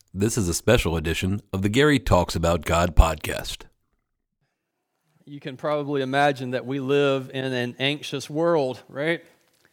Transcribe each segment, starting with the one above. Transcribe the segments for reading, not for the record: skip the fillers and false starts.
This is a special edition of the Gary Talks About God podcast. You can probably imagine that we live in an anxious world, right?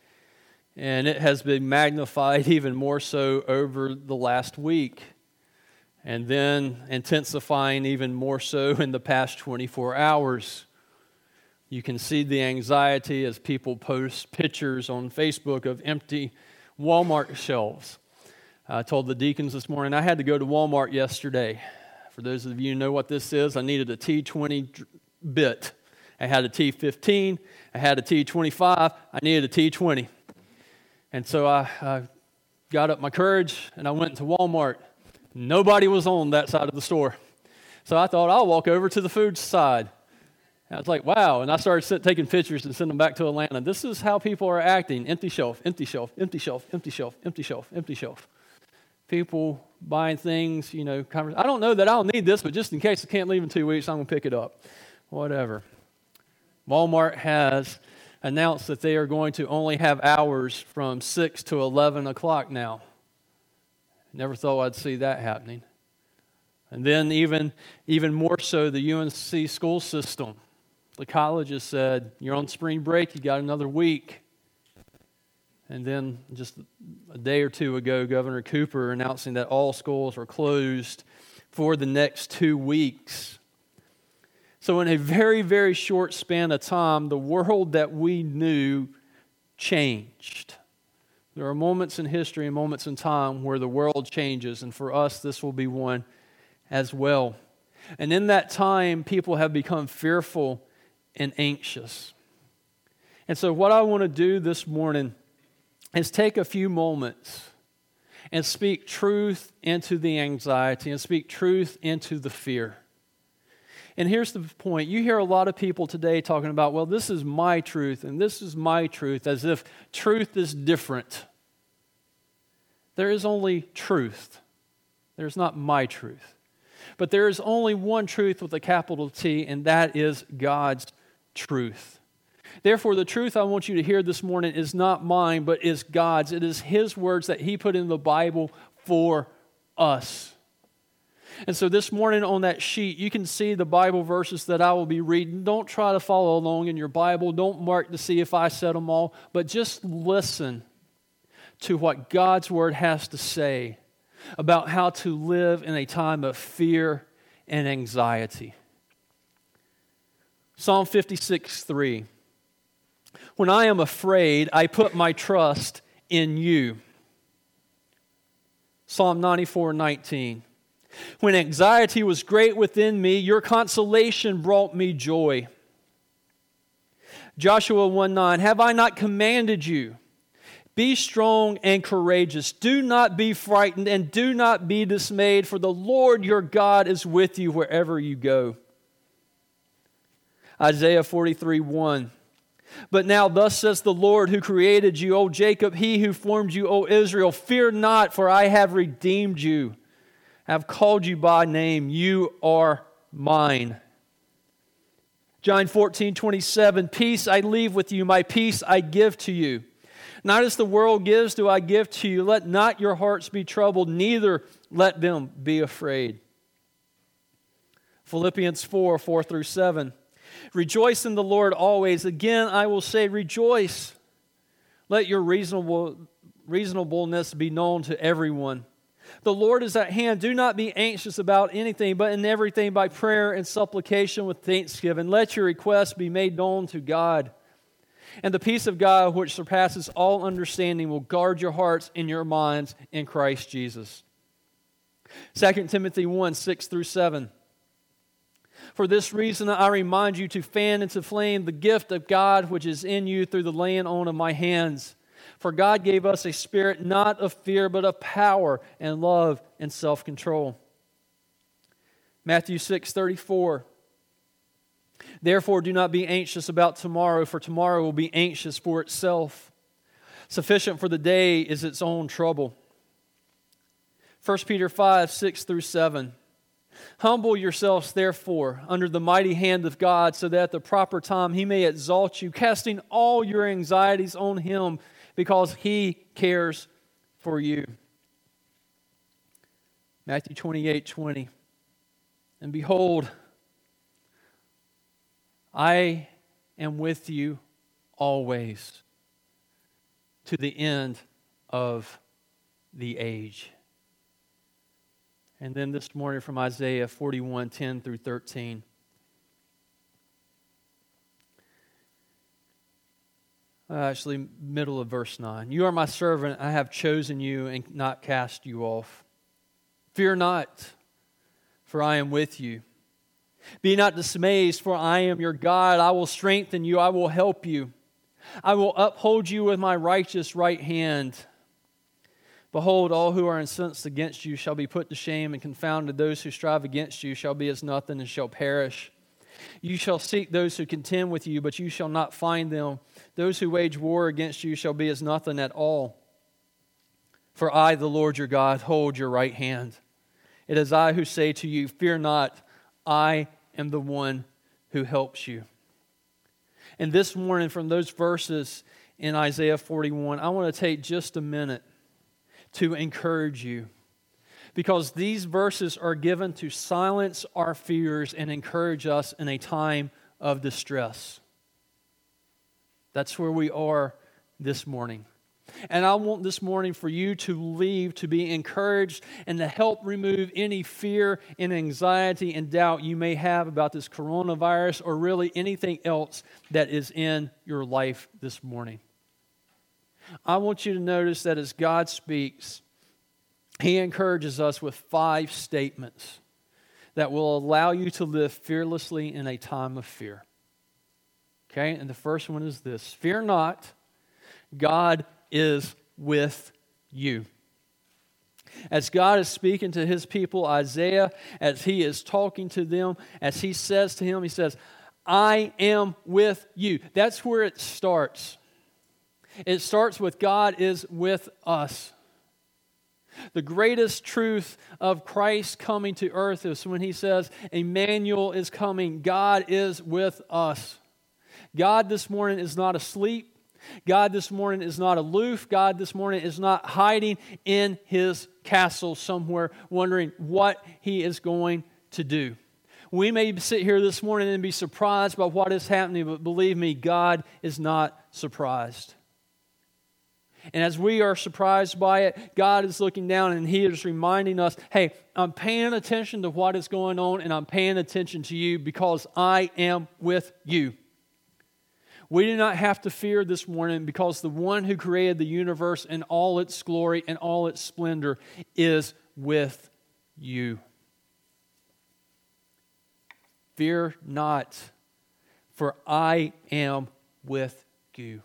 And it has been magnified even more so over the last week, and then intensifying even more so in the past 24 hours. You can see the anxiety as people post pictures on Facebook of empty Walmart shelves. I told the deacons this morning I had to go to Walmart yesterday. For those of you who know what this is, I needed a T20 bit. I had a T15, I had a T25, I needed a T20. And so I got up my courage and I went to Walmart. Nobody was on that side of the store. So I thought I'll walk over to the food side. And I was like, wow. And I started taking pictures and sending them back to Atlanta. This is how people are acting. Empty shelf, empty shelf, empty shelf, empty shelf, empty shelf, empty shelf. People buying things, I don't know that I'll need this, but just in case I can't leave in 2 weeks, I'm going to pick it up. Whatever. Walmart has announced that they are going to only have hours from 6 to 11 o'clock now. Never thought I'd see that happening. And then even more so, the UNC school system. The colleges said, you're on spring break, you got another week. And then just a day or two ago, Governor Cooper announcing that all schools are closed for the next 2 weeks. So in a very, very short span of time, the world that we knew changed. There are moments in history and moments in time where the world changes, and for us, this will be one as well. And in that time, people have become fearful and anxious. And so what I want to do this morning is take a few moments and speak truth into the anxiety and speak truth into the fear. And here's the point. You hear a lot of people today talking about, well, this is my truth and this is my truth, as if truth is different. There is only truth. There's not my truth. But there is only one truth with a capital T, and that is God's truth. Therefore, the truth I want you to hear this morning is not mine, but is God's. It is His words that He put in the Bible for us. And so this morning on that sheet, you can see the Bible verses that I will be reading. Don't try to follow along in your Bible. Don't mark to see if I said them all, but just listen to what God's Word has to say about how to live in a time of fear and anxiety. Psalm 56:3. When I am afraid, I put my trust in you. Psalm 94:19. When anxiety was great within me, your consolation brought me joy. Joshua 1:9. Have I not commanded you? Be strong and courageous. Do not be frightened and do not be dismayed, for the Lord your God is with you wherever you go. Isaiah 43:1. But now thus says the Lord who created you, O Jacob, He who formed you, O Israel, fear not, for I have redeemed you. I have called you by name. You are mine. John 14:27. Peace I leave with you, my peace I give to you. Not as the world gives do I give to you. Let not your hearts be troubled, neither let them be afraid. Philippians 4 through 7. Rejoice in the Lord always. Again, I will say rejoice. Let your reasonableness be known to everyone. The Lord is at hand. Do not be anxious about anything, but in everything by prayer and supplication with thanksgiving. Let your requests be made known to God. And the peace of God, which surpasses all understanding, will guard your hearts and your minds in Christ Jesus. 2 Timothy 1:6 through 7. For this reason I remind you to fan into flame the gift of God which is in you through the laying on of my hands. For God gave us a spirit not of fear, but of power and love and self-control. Matthew 6:34. Therefore do not be anxious about tomorrow, for tomorrow will be anxious for itself. Sufficient for the day is its own trouble. 1 Peter 5:6 through 7. Humble yourselves, therefore, under the mighty hand of God, so that at the proper time He may exalt you, casting all your anxieties on Him, because He cares for you. Matthew 28:20. And behold, I am with you always to the end of the age. And then this morning from Isaiah 41:10 through 13. Actually, middle of verse 9. You are my servant, I have chosen you and not cast you off. Fear not, for I am with you. Be not dismayed, for I am your God. I will strengthen you, I will help you. I will uphold you with my righteous right hand. Behold, all who are incensed against you shall be put to shame, and confounded those who strive against you shall be as nothing and shall perish. You shall seek those who contend with you, but you shall not find them. Those who wage war against you shall be as nothing at all. For I, the Lord your God, hold your right hand. It is I who say to you, fear not, I am the one who helps you. And this morning, from those verses in Isaiah 41, I want to take just a minute to encourage you, because these verses are given to silence our fears and encourage us in a time of distress. That's where we are this morning. And I want this morning for you to leave to be encouraged and to help remove any fear and anxiety and doubt you may have about this coronavirus or really anything else that is in your life this morning. I want you to notice that as God speaks, He encourages us with 5 statements that will allow you to live fearlessly in a time of fear. Okay, and the first one is this: fear not, God is with you. As God is speaking to His people, Isaiah, as he is talking to them, as he says to him, he says, I am with you. That's where it starts. It starts with God is with us. The greatest truth of Christ coming to earth is when He says, Emmanuel is coming. God is with us. God this morning is not asleep. God this morning is not aloof. God this morning is not hiding in His castle somewhere wondering what He is going to do. We may sit here this morning and be surprised by what is happening, but believe me, God is not surprised. And as we are surprised by it, God is looking down and He is reminding us, hey, I'm paying attention to what is going on and I'm paying attention to you because I am with you. We do not have to fear this morning because the one who created the universe in all its glory and all its splendor is with you. Fear not, for I am with you.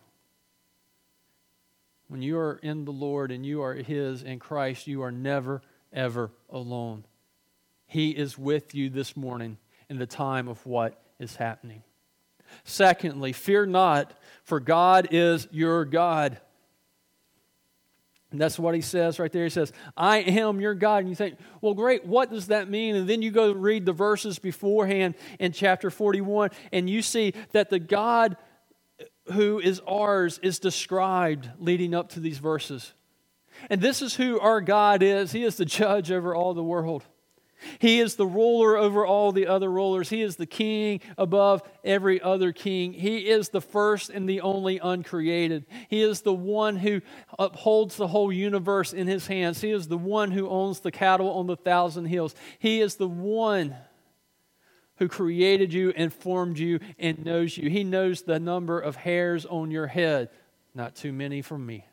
When you are in the Lord and you are His in Christ, you are never, ever alone. He is with you this morning in the time of what is happening. Secondly, fear not, for God is your God. And that's what He says right there. He says, I am your God. And you think, well, great, what does that mean? And then you go read the verses beforehand in chapter 41, and you see that the God who is ours is described leading up to these verses. And this is who our God is. He is the judge over all the world. He is the ruler over all the other rulers. He is the king above every other king. He is the first and the only uncreated. He is the one who upholds the whole universe in His hands. He is the one who owns the cattle on the 1,000 hills. He is the one who created you and formed you and knows you. He knows the number of hairs on your head. Not too many for me.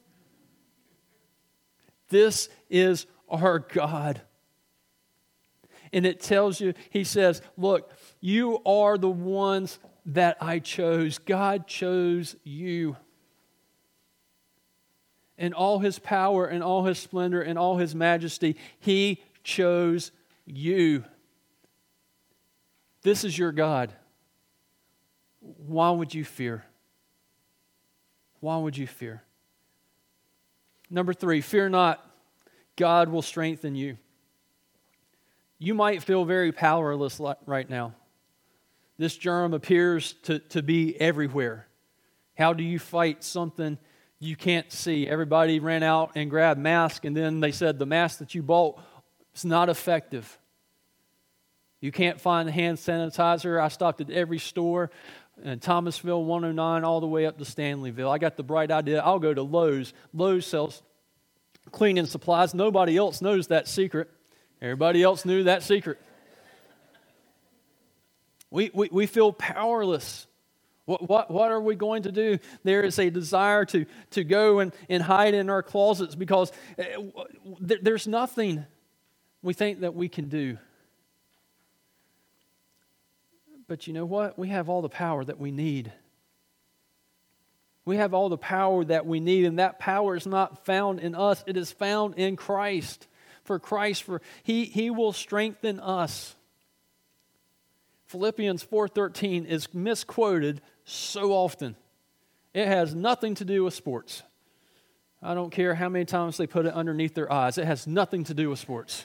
This is our God. And it tells you, He says, look, you are the ones that I chose. God chose you. In all His power and all His splendor and all His majesty, He chose you. This is your God. Why would you fear? Why would you fear? Number 3, fear not. God will strengthen you. You might feel very powerless right now. This germ appears to be everywhere. How do you fight something you can't see? Everybody ran out and grabbed masks, and then they said the mask that you bought It's not effective. You can't find hand sanitizer. I stopped at every store in Thomasville, 109, all the way up to Stanleyville. I got the bright idea, I'll go to Lowe's. Lowe's sells cleaning supplies. Nobody else knows that secret. Everybody else knew that secret. We feel powerless. What are we going to do? There is a desire to go and hide in our closets because there's nothing we think that we can do. But you know what? We have all the power that we need. We have all the power that we need, and that power is not found in us. It is found in Christ. He will strengthen us. Philippians 4:13 is misquoted so often. It has nothing to do with sports. I don't care how many times they put it underneath their eyes. It has nothing to do with sports.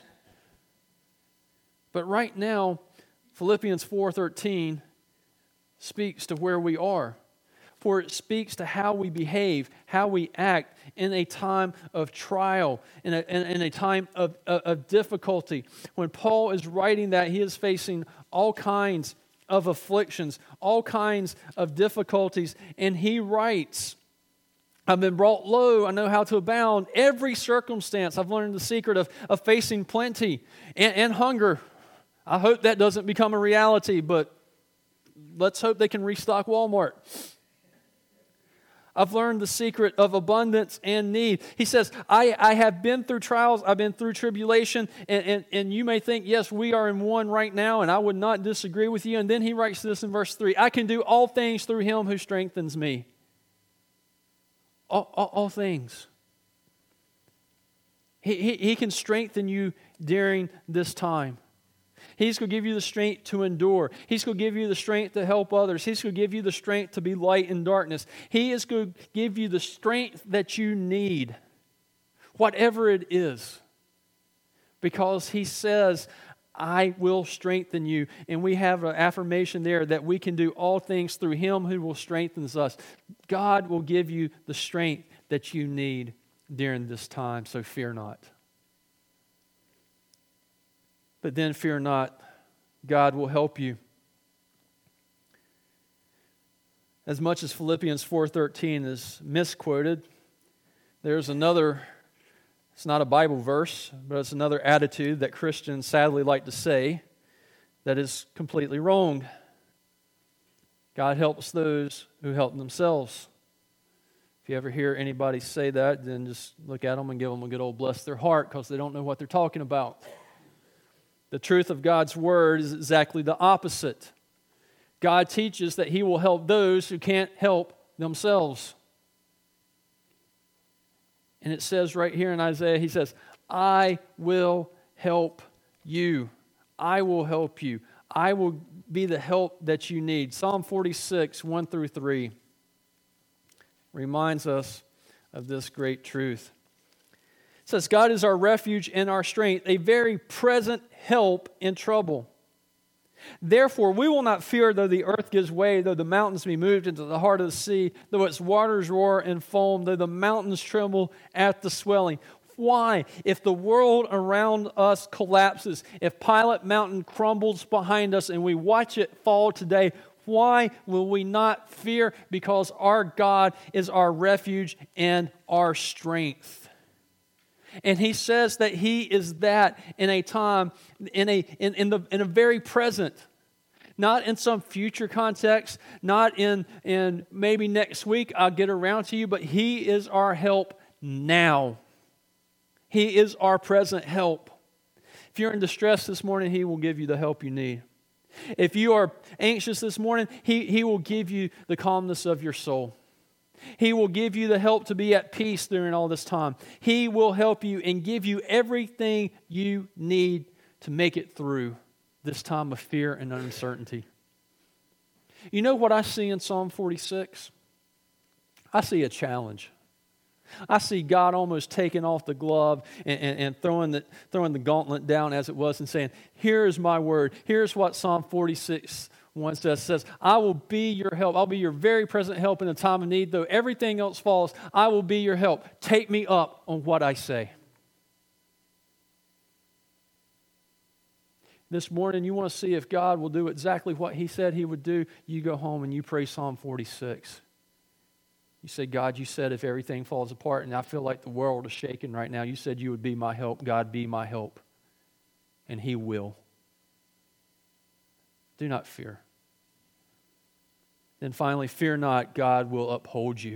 But right now, Philippians 4:13 speaks to where we are. For it speaks to how we behave, how we act in a time of trial, in a time of difficulty. When Paul is writing that, he is facing all kinds of afflictions, all kinds of difficulties. And he writes, I've been brought low, I know how to abound. Every circumstance, I've learned the secret of facing plenty and hunger. I hope that doesn't become a reality, but let's hope they can restock Walmart. I've learned the secret of abundance and need. He says, I have been through trials, I've been through tribulation, and you may think, yes, we are in one right now, and I would not disagree with you. And then he writes this in verse 3, I can do all things through him who strengthens me. All things. He can strengthen you during this time. He's going to give you the strength to endure. He's going to give you the strength to help others. He's going to give you the strength to be light in darkness. He is going to give you the strength that you need, whatever it is. Because he says, I will strengthen you. And we have an affirmation there that we can do all things through him who will strengthen us. God will give you the strength that you need during this time, so fear not. But then fear not, God will help you. As much as Philippians 4:13 is misquoted, there's another, it's not a Bible verse, but it's another attitude that Christians sadly like to say that is completely wrong. God helps those who help themselves. If you ever hear anybody say that, then just look at them and give them a good old bless their heart because they don't know what they're talking about. The truth of God's Word is exactly the opposite. God teaches that He will help those who can't help themselves. And it says right here in Isaiah, He says, I will help you. I will help you. I will be the help that you need. Psalm 46, 1-3 reminds us of this great truth. It says, God is our refuge and our strength, a very present help in trouble. Therefore, we will not fear though the earth gives way, though the mountains be moved into the heart of the sea, though its waters roar and foam, though the mountains tremble at the swelling. Why? If the world around us collapses, if Pilot Mountain crumbles behind us and we watch it fall today, why will we not fear? Because our God is our refuge and our strength. And He says that He is that in a time, in a very present, not in some future context, not in maybe next week I'll get around to you, but He is our help now. He is our present help. If you're in distress this morning, He will give you the help you need. If you are anxious this morning, He will give you the calmness of your soul. He will give you the help to be at peace during all this time. He will help you and give you everything you need to make it through this time of fear and uncertainty. You know what I see in Psalm 46? I see a challenge. I see God almost taking off the glove and throwing the gauntlet down as it was and saying, here is my word. Here's what Psalm 46 1 says, I will be your help. I'll be your very present help in a time of need. Though everything else falls, I will be your help. Take me up on what I say. This morning, you want to see if God will do exactly what He said He would do, you go home and you pray Psalm 46. You say, God, you said if everything falls apart and I feel like the world is shaking right now, you said you would be my help. God, be my help. And He will. Do not fear. Then finally, fear not, God will uphold you.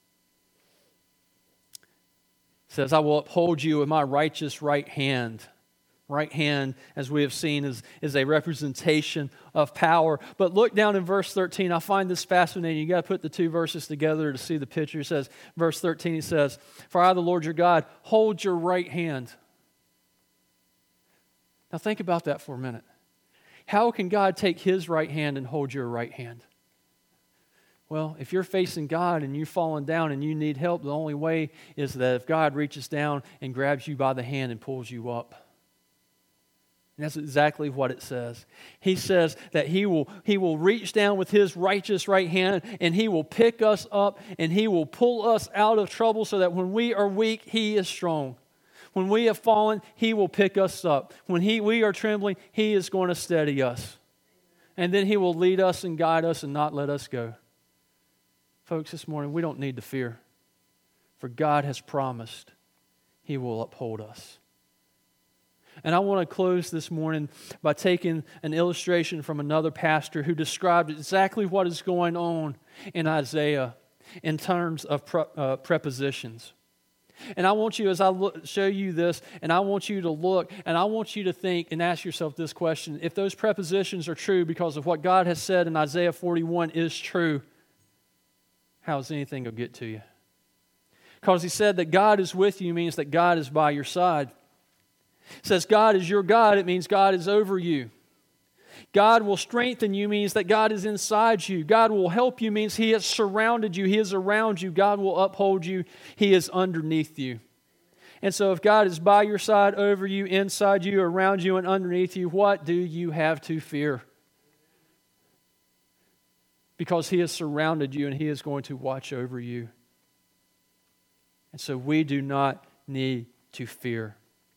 It says, I will uphold you with my righteous right hand. Right hand, as we have seen, is a representation of power. But look down in verse 13. I find this fascinating. You got to put the two verses together to see the picture. It says, verse 13, it says, for I, the Lord your God, hold your right hand. Now think about that for a minute. How can God take His right hand and hold your right hand? Well, if you're facing God and you've fallen down and you need help, the only way is that if God reaches down and grabs you by the hand and pulls you up. And that's exactly what it says. He says that He will reach down with His righteous right hand and He will pick us up and He will pull us out of trouble so that when we are weak, He is strong. When we have fallen, He will pick us up. When we are trembling, He is going to steady us. And then He will lead us and guide us and not let us go. Folks, this morning, we don't need to fear. For God has promised He will uphold us. And I want to close this morning by taking an illustration from another pastor who described exactly what is going on in Isaiah in terms of prepositions. And I want you, as I show you this, and I want you to look, and I want you to think and ask yourself this question. If those prepositions are true because of what God has said in Isaiah 41 is true, how is anything going to get to you? Because He said that God is with you means that God is by your side. It says God is your God, it means God is over you. God will strengthen you means that God is inside you. God will help you means He has surrounded you, He is around you. God will uphold you, He is underneath you. And so if God is by your side, over you, inside you, around you, and underneath you, what do you have to fear? Because He has surrounded you and He is going to watch over you. And so we do not need to fear.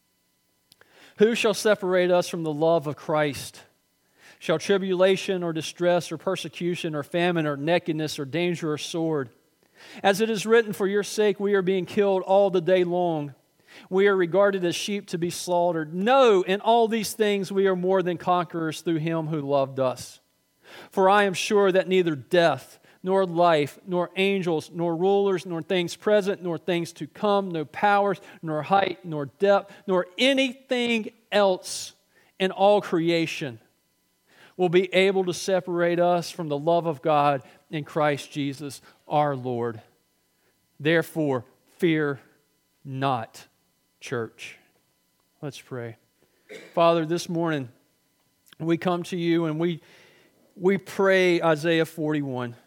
Who shall separate us from the love of Christ? Shall tribulation or distress or persecution or famine or nakedness or danger or sword? As it is written, for your sake we are being killed all the day long. We are regarded as sheep to be slaughtered. No, in all these things we are more than conquerors through Him who loved us. For I am sure that neither death, nor life, nor angels, nor rulers, nor things present, nor things to come, no powers, nor height, nor depth, nor anything else in all creation will be able to separate us from the love of God in Christ Jesus our Lord. Therefore, fear not, church. Let's pray. Father, this morning we come to You and we pray Isaiah 41.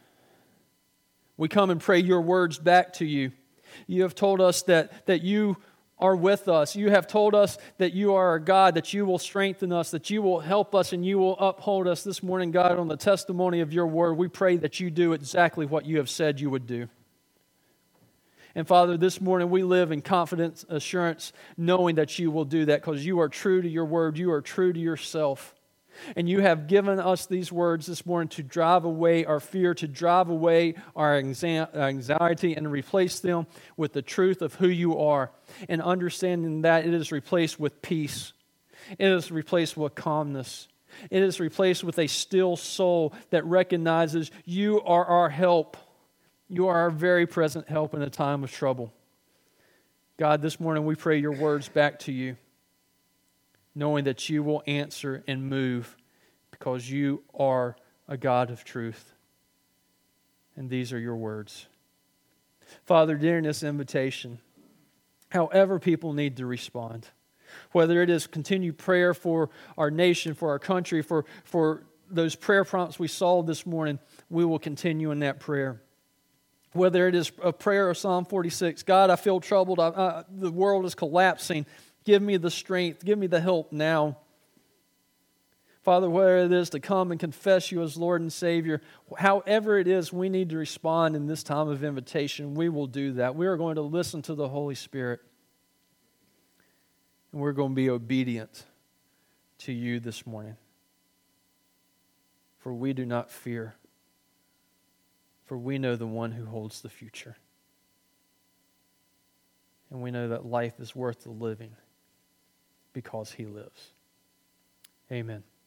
We come and pray Your words back to You. You have told us that You are with us. You have told us that You are our God, that You will strengthen us, that You will help us, and You will uphold us. This morning, God, on the testimony of Your word, we pray that You do exactly what You have said You would do. And Father, this morning we live in confidence, assurance, knowing that You will do that because You are true to Your word. You are true to Yourself. And You have given us these words this morning to drive away our fear, to drive away our anxiety, and replace them with the truth of who You are. And understanding that it is replaced with peace. It is replaced with calmness. It is replaced with a still soul that recognizes You are our help. You are our very present help in a time of trouble. God, this morning we pray Your words back to You, knowing that You will answer and move because You are a God of truth. And these are Your words. Father, during this invitation, however people need to respond, whether it is continued prayer for our nation, for our country, for those prayer prompts we saw this morning, we will continue in that prayer. Whether it is a prayer of Psalm 46, God, I feel troubled, the world is collapsing. Give me the strength. Give me the help now. Father, whether it is to come and confess You as Lord and Savior, however it is we need to respond in this time of invitation, we will do that. We are going to listen to the Holy Spirit. And we're going to be obedient to you this morning. For we do not fear, for we know the one who holds the future. And we know that life is worth the living because he lives. Amen.